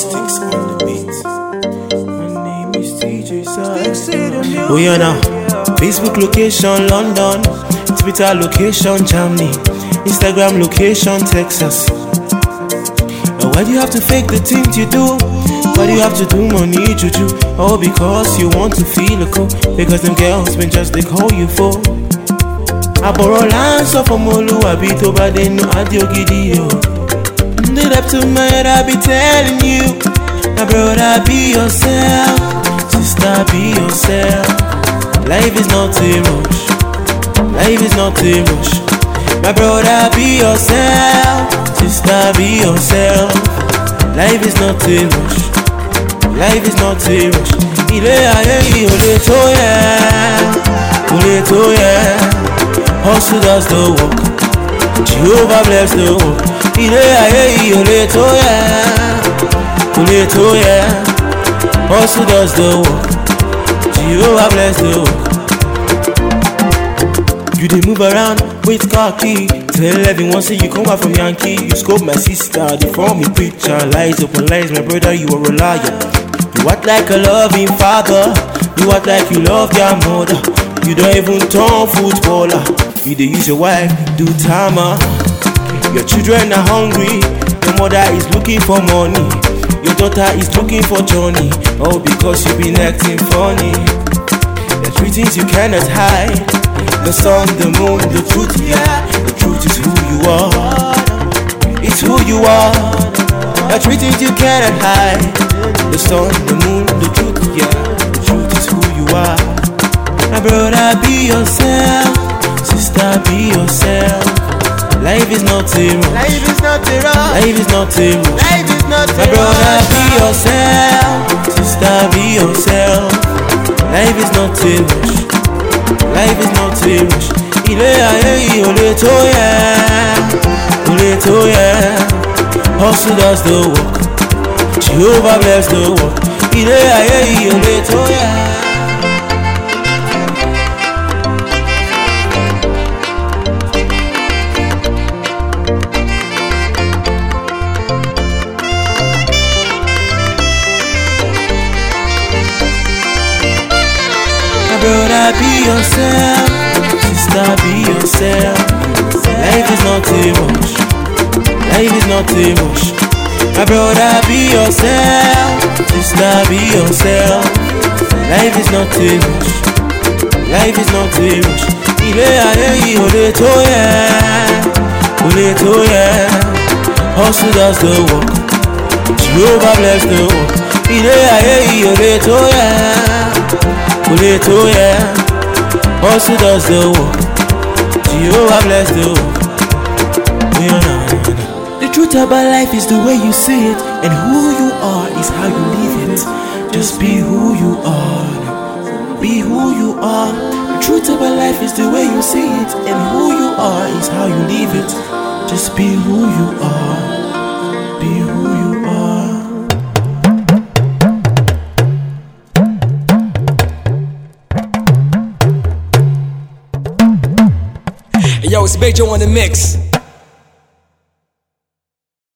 Sticks on the beat. My name is TJ Side. Oh yeah now, Facebook location London, Twitter location Germany, Instagram location Texas. And why do you have to fake the things you do? Why do you have to do money juju? Oh, because you want to feel cool. Because them girls been just they call you for. I borrow land so from Oluwabi to Badenu Adiogidi yo. Did up to my head, I be telling you, my brother, be yourself, sister, be yourself. Life is not a rush, life is not a rush. My brother, be yourself, sister, be yourself. Life is not a rush, life is not a rush. Ile aye ole to ya, hustle does the work, Jehovah bless the work. Ile aye ole to ya, hustle does the work, Jehovah bless the work. You dey move around with car key, tell everyone say you come back from Yankee. You scope my sister, they form me preacher. Lies upon lies, my brother, you are a liar. You act like a loving father, you act like you love your mother. You don't even turn footballer, you dey use your wife, do timer. Your children are hungry, your mother is looking for money, your daughter is looking for Johnny. Oh, because you been acting funny. There's three things you cannot hide: the sun, the moon, the truth. Yeah, the truth is who you are. It's who you are. There's three things you cannot hide: the sun, the moon, the truth. Yeah, the truth is who you are. My brother, be yourself, sister, be yourself. Life is not a rush, Life is not a rush, life is not a rush. life is not a My brother, rush. be yourself, sister, be yourself. Life is not a rush, life is not a rush. Ile aye ole to ya, hustle does the work, Jehovah bless the work. Ile aye ole to ya. Brother, be yourself, sister, be yourself. Life is not a rush, life is not a rush. My brother, be yourself, sister, be yourself. Life is not a rush, life is not a rush. Ile aye ole to ya, hustle does the work, Jehovah bless the work. Ile aye ole to ya, hustle does the work, Jehovah bless the work. The truth about life is the way you see it, and who you are is how you live it. Just be who you are, be who you are. The truth about life is the way you see it, and who you are is how you live it. Just be who you are, be who you are. Yo, it's Bejo on the mix.